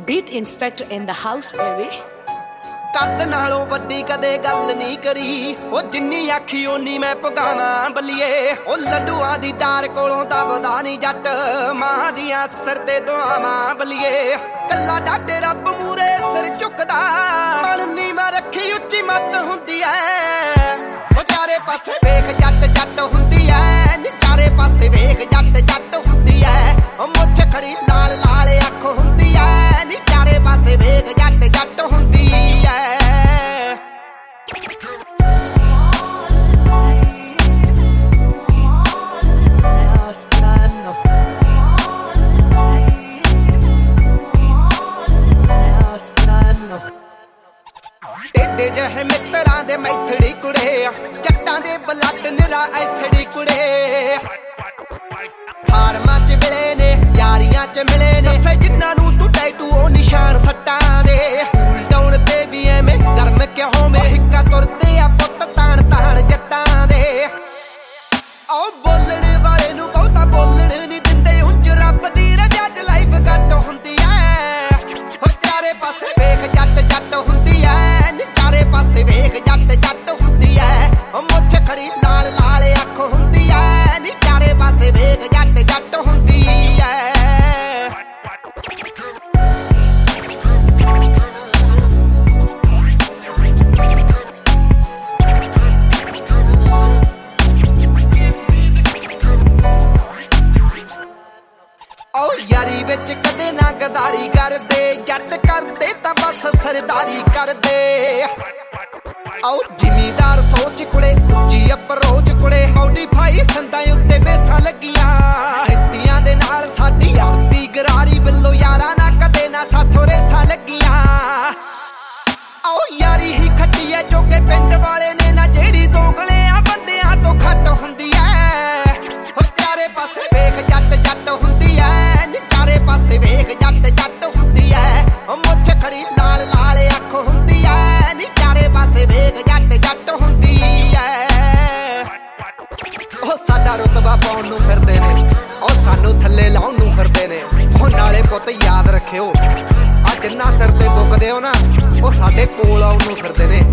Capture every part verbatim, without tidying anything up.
Beat Inspector in the house, baby. ਕੱਦ ਨਾਲੋਂ ਵੱਡੀ ਕਦੇ ਗੱਲ ਨਹੀਂ ਕਰੀ ਉਹ ਜਿੰਨੀ ਆਖੀ ਓਨੀ ਮੈਂ ਪਗਾਵਾਂ ਬੱਲੀਏ ਉਹ ਲੱਡੂਆਂ ਦੀ ਟਾਰ ਕੋਲੋਂ ਦਬਦਾ ਨਹੀਂ ਜੱਟ ਮਾਂ ਦੀਆਂ ਸਿਰ ਤੇ ਦੁਆਵਾਂ ਬੱਲੀਏ ਕੱਲਾ ਡਾਡੇ ਰੱਬ ਮੂਰੇ ਸਿਰ ਝੁਕਦਾ ਮਨ ਨੀ ਮੈਂ ਰੱਖੀ ਉੱਚੀ ਮੱਤ ਹੁੰਦੀ ਐ ਉਹ ਚਾਰੇ ਪਾਸੇ ਵੇਖ ਜੱਟ ਜੱਟ ਹੁੰਦੀ ਐ ਨੀ ਚਾਰੇ ਪਾਸੇ ਵੇਖ ਜੱਟ ਜੱਟ ਹੁੰਦੀ ਐ ਉਹ ਮੁੱਛ ਖੜੀ ਲਾਲ ਲਾਲ ਅੱਖ ਹੁੰਦੀ ਐ ਨੀ ਚਾਰੇ ਪਾਸੇ ਵੇਖ ਜੱਟ ਜੱਟ ਹੁੰਦੀ ਐ ਟੇਡੇ ਜਿਹੇ ਮਿੱਤਰਾਂ ਦੇ ਮੈਥੜੀ ਕੁੜੇ ਜੱਟਾਂ ਦੇ ਬਲੱਡ ਨਿਰਾ ਐਸੜੀ ਕੁੜੇ ਫਾਰਮਾਂ ਚ ਮਿਲੇ ਨੇ ਯਾਰੀਆਂ ਚ ਮਿਲੇ ਨੇ ਦੱਸੇ ਜਿਨ੍ਹਾਂ ਨੂੰ ਤੂੰ ਟੈਟੂ ਉਹ ਨਿਸ਼ਾਨ ਸੱਟਾਂ ਦੇ ਕੂਲ ਡਾਊਨ ਬੇਬੀ ਐਵੇਂ ਗਰਮ ਕਿਉਂ ਮੇ ਹਿੱਕਾ ਤੁਰਦੇ ਆ ਪੁੱਤ ਤਾਣ ਤਾਣ ਜੱਟਾਂ ਦੇ ਆਓ ਬੋਲਣ ਵਾਲੇ ਨੂੰ ਬਹੁਤਾ ਬੋਲਣ ਨਹੀਂ ਦਿੰਦੇ ਉਂਝ ਰੱਬ ਦੀ ਰਜਾ ਚ ਲਾਈਫ ਘੱਟ ਹੁੰਦੀ ਐ ਹੋ ਚਾਰੇ ਪਾਸੇ ਵੇਖ ਜੱਟ ਜੱਟ ਹੁੰਦੀ ਐ ਨੀ ਚਾਰੇ ਪਾਸੇ ਵੇਖ ਜੱਟ ਜੱਟ ਹੁੰਦੀ ਐ ਉਹ ਮੁੱਛ ਖੜੀ ਲਾਲ ਲਾਲ ਅੱਖ ਹੁੰਦੀ ਐ ਨੀ ਚਾਰੇ ਪਾਸੇ ਵੇਖ ਜੱਟ ਜੱਟ ਹੁੰਦੀ ਐ ਓ ਯਾਰੀ ਵਿੱਚ ਕਦੇ ਨਾ ਗਦਾਰੀ ਕਰਦੇ ਜੱਟ ਕਰਦੇ ਤਾਂ ਬਸ ਸਰਦਾਰੀ ਕਰਦੇ ਆਓ ਜ਼ਿਮੀਦਾਰ ਸੋਚ ਕੁੜੇ ਉੱਚੀ ਅਪਰੋਚ ਕੁੜੇ ਮੋਡੀਫਾਈ ਸੰਦਾਂ ਉੱਤੇ ਬੇਸਾਂ ਲੱਗੀਆਂ ਹਿੱਤੀਆਂ ਦੇ ਨਾਲ ਸਾਡੀ ਆਰਤੀ ਗਰਾਰੀ ਵੱਲੋਂ ਯਾਰਾਂ ਨਾ ਕਦੇ ਨਾ ਸਾਥੋਂ ਰੇਸਾਂ ਲੱਗੀਆਂ ਆਓ ਯਾਰੀ ਹੀ ਖੱਟੀ ਐ ਜੋ ਕਿ ਪਿੰਡ ਵਾਲੇ ਨੇ ਨਾ ਜਿਹੜੀ ਦੋਗਲਿਆਂ ਬੰਦਿਆਂ ਤੋਂ ਘੱਟ ਹੁੰਦੀ ਐ ਹੋ ਚਾਰੇ ਪਾਸੇ ਵੇਖ ਜੱਟ ਜੱਟ ਹੁੰਦੀ ਐ ਨੀ ਚਾਰੇ ਪਾਸੇ ਵੇਖ ਜੱਟ ਜੱਟ ਹੁੰਦੀ ਐ ਉਹ ਮੁੱਛ ਖੜੀ ਲਾਲ ਲਾਲ ਅੱਖ ਹੁੰਦੀ ਐ ਨੀ ਚਾਰੇ ਪਾਸੇ ਵੇਖ ਜੱਟ ਜੱਟ ਹੁੰਦੀ ਐ ਉਹ ਸਾਡਾ ਰੁਤਬਾ ਪਾਉਣ ਨੂੰ ਫਿਰਦੇ ਨੇ ਉਹ ਸਾਨੂੰ ਥੱਲੇ ਲਾਉਣ ਨੂੰ ਫਿਰਦੇ ਨੇ ਉਹ ਨਾਲੇ ਪੁੱਤ ਯਾਦ ਰੱਖਿਓ ਆ ਜਿੰਨਾ ਸਿਰ ਤੇ ਬੁੱਕਦੇ ਹੋ ਨਾ ਉਹ ਸਾਡੇ ਕੋਲ ਆਉਣ ਨੂੰ ਫਿਰਦੇ ਨੇ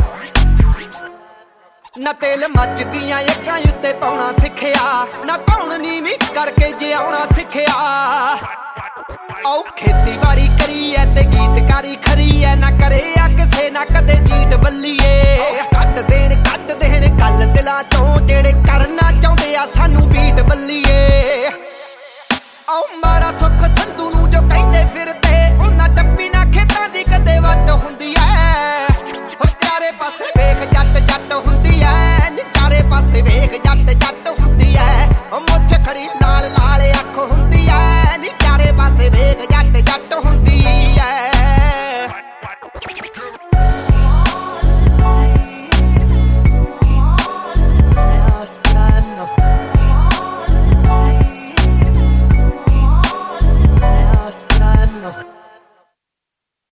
ਨਾ ਤੇਲ ਮੱਚਦੀਆਂ ਅੱਗਾਂ ਉੱਤੇ ਪਾਉਣਾ ਸਿੱਖਿਆ ਨਾ ਧੌਣ ਨੀਵੀਂ ਕਰਕੇ ਜਿਉਣਾ ਸਿੱਖਿਆ ਆਓ ਖੇਤੀਬਾੜੀ ਕਰੀ ਐ ਤੇ ਗੀਤਕਾਰੀ ਖਰੀ ਐ ਨਾ ਕਰੇ ਆ ਕਿਸੇ ਨਾ ਕਦੇ ਚੀਟ ਬੱਲੀਏ ਕੱਢ ਦੇਣ ਕੱਢ ਦੇਣ ਗੱਲ ਦਿਲਾਂ ਚੋਂ ਜਿਹੜੇ ਕਰਨਾ ਚਾਹੁੰਦੇ ਆ ਸਾਨੂੰ ਬੀਟ ਬੱਲੀਏ